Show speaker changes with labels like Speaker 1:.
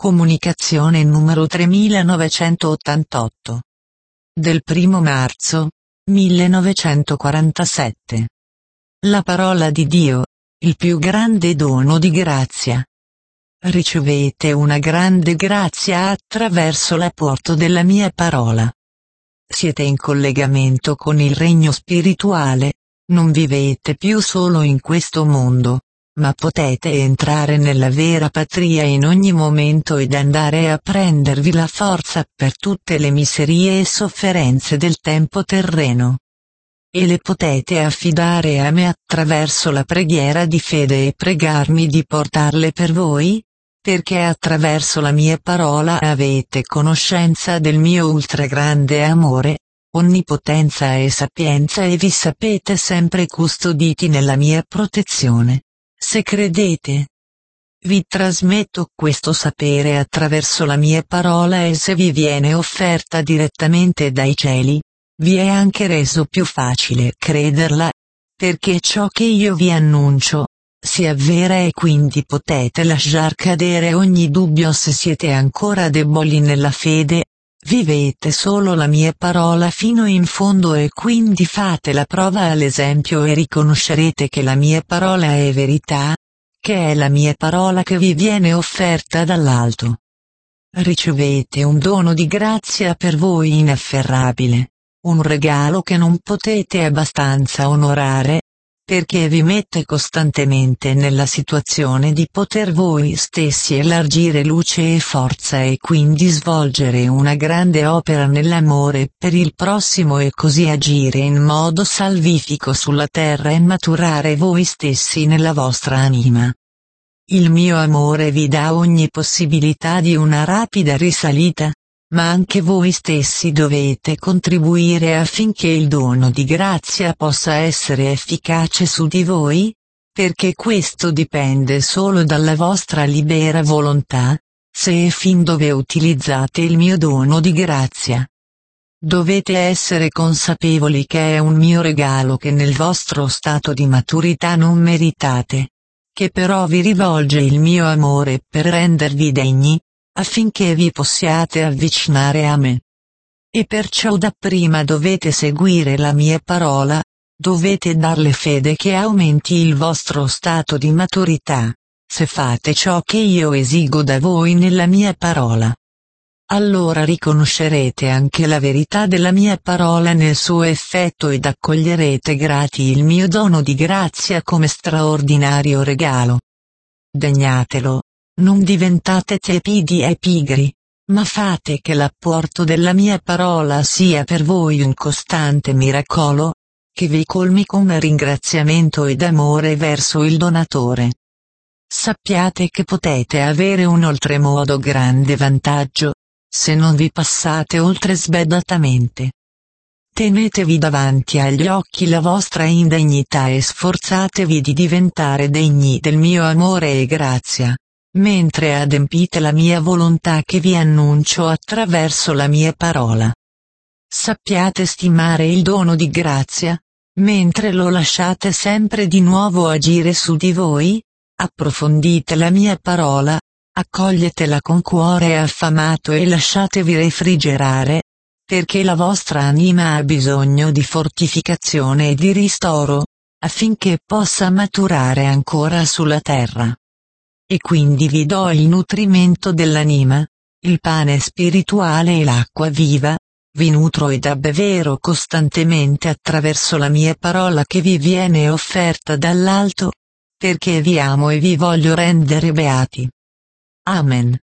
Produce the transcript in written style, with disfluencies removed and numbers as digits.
Speaker 1: Comunicazione numero 3988. Del 1 marzo 1947. La parola di Dio, il più grande dono di grazia. Ricevete una grande grazia attraverso l'apporto della mia parola. Siete in collegamento con il regno spirituale, non vivete più solo in questo mondo, ma potete entrare nella vera patria in ogni momento ed andare a prendervi la forza per tutte le miserie e sofferenze del tempo terreno. E le potete affidare a me attraverso la preghiera di fede e pregarmi di portarle per voi, perché attraverso la mia parola avete conoscenza del mio ultragrande amore, onnipotenza e sapienza e vi sapete sempre custoditi nella mia protezione. Se credete, vi trasmetto questo sapere attraverso la mia parola e se vi viene offerta direttamente dai cieli, vi è anche reso più facile crederla, perché ciò che io vi annuncio si avvera e quindi potete lasciar cadere ogni dubbio se siete ancora deboli nella fede. Vivete solo la mia parola fino in fondo e quindi fate la prova all'esempio e riconoscerete che la mia parola è verità, che è la mia parola che vi viene offerta dall'alto. Ricevete un dono di grazia per voi inafferrabile, un regalo che non potete abbastanza onorare, perché vi mette costantemente nella situazione di poter voi stessi elargire luce e forza e quindi svolgere una grande opera nell'amore per il prossimo e così agire in modo salvifico sulla terra e maturare voi stessi nella vostra anima. Il mio amore vi dà ogni possibilità di una rapida risalita, ma anche voi stessi dovete contribuire affinché il dono di grazia possa essere efficace su di voi, perché questo dipende solo dalla vostra libera volontà, se e fin dove utilizzate il mio dono di grazia. Dovete essere consapevoli che è un mio regalo che nel vostro stato di maturità non meritate, che però vi rivolge il mio amore per rendervi degni, affinché vi possiate avvicinare a me. E perciò dapprima dovete seguire la mia parola, dovete darle fede che aumenti il vostro stato di maturità, se fate ciò che io esigo da voi nella mia parola. Allora riconoscerete anche la verità della mia parola nel suo effetto ed accoglierete grati il mio dono di grazia come straordinario regalo. Degnatelo. Non diventate tepidi e pigri, ma fate che l'apporto della mia parola sia per voi un costante miracolo, che vi colmi con ringraziamento ed amore verso il donatore. Sappiate che potete avere un oltremodo grande vantaggio, se non vi passate oltre sbedatamente. Tenetevi davanti agli occhi la vostra indegnità e sforzatevi di diventare degni del mio amore e grazia, mentre adempite la mia volontà che vi annuncio attraverso la mia parola. Sappiate stimare il dono di grazia, mentre lo lasciate sempre di nuovo agire su di voi, approfondite la mia parola, accoglietela con cuore affamato e lasciatevi refrigerare, perché la vostra anima ha bisogno di fortificazione e di ristoro, affinché possa maturare ancora sulla terra. E quindi vi do il nutrimento dell'anima, il pane spirituale e l'acqua viva, vi nutro ed abbevero costantemente attraverso la mia parola che vi viene offerta dall'alto, perché vi amo e vi voglio rendere beati. Amen.